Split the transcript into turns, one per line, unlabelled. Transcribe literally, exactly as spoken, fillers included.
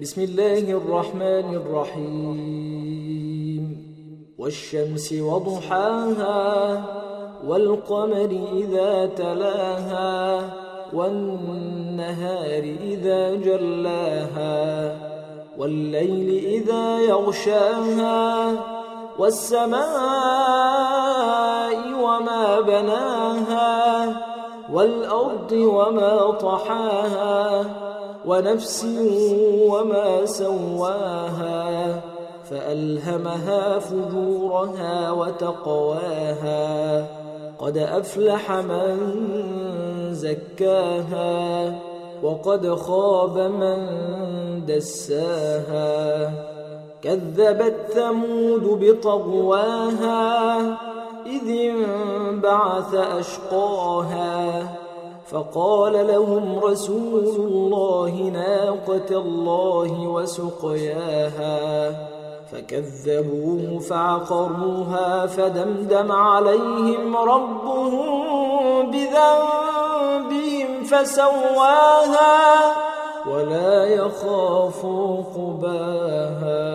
بسم الله الرحمن الرحيم والشمس وضحاها والقمر إذا تلاها والنهار إذا جلاها والليل إذا يغشاها والسماء وما بناها والأرض وما طحاها ونفس وما سواها فألهمها فجورها وتقواها قد أفلح من زكاها وقد خاب من دساها كذبت ثمود بطغواها إذ انبعث أشقاها فقال لهم رسول الله ناقة الله وسقياها فكذبوه فعقروها فدمدم عليهم ربهم بذنبهم فسواها ولا يخاف عقباها.